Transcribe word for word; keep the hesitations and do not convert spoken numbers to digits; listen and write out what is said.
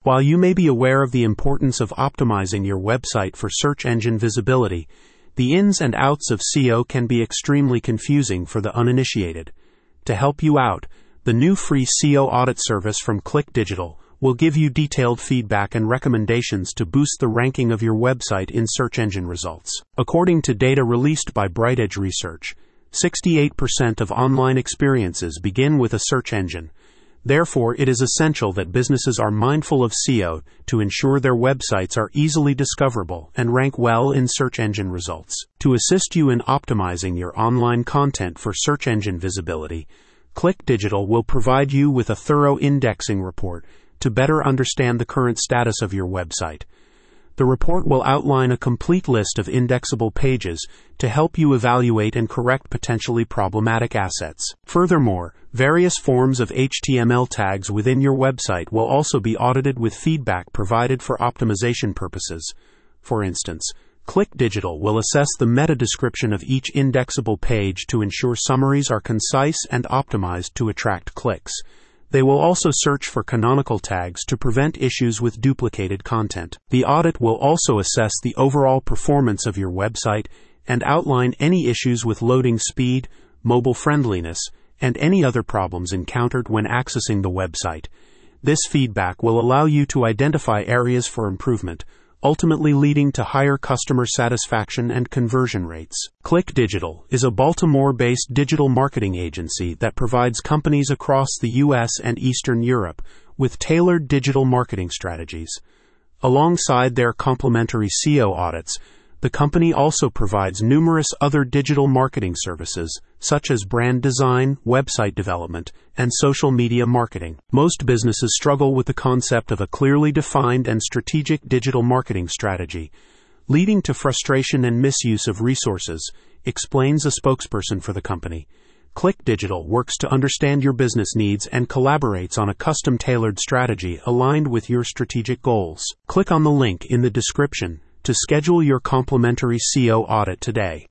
While you may be aware of the importance of optimizing your website for search engine visibility, the ins and outs of S E O can be extremely confusing for the uninitiated. To help you out, the new free S E O audit service from Click Digital will give you detailed feedback and recommendations to boost the ranking of your website in search engine results. According to data released by BrightEdge Research, sixty-eight percent of online experiences begin with a search engine. Therefore, it is essential that businesses are mindful of S E O to ensure their websites are easily discoverable and rank well in search engine results. To assist you in optimizing your online content for search engine visibility, Click Digital will provide you with a thorough indexing report to better understand the current status of your website. The report will outline a complete list of indexable pages to help you evaluate and correct potentially problematic assets. Furthermore, various forms of H T M L tags within your website will also be audited with feedback provided for optimization purposes. For instance, Click Digital will assess the meta description of each indexable page to ensure summaries are concise and optimized to attract clicks. They will also search for canonical tags to prevent issues with duplicated content. The audit will also assess the overall performance of your website and outline any issues with loading speed, mobile friendliness, and any other problems encountered when accessing the website. This feedback will allow you to identify areas for improvement, ultimately leading to higher customer satisfaction and conversion rates. Click Digital is a Baltimore-based digital marketing agency that provides companies across the U S and Eastern Europe with tailored digital marketing strategies. Alongside their complimentary S E O audits, the company also provides numerous other digital marketing services, such as brand design, website development, and social media marketing. Most businesses struggle with the concept of a clearly defined and strategic digital marketing strategy, leading to frustration and misuse of resources, explains a spokesperson for the company. Click Digital works to understand your business needs and collaborates on a custom-tailored strategy aligned with your strategic goals. Click on the link in the description to schedule your complimentary S E O audit today.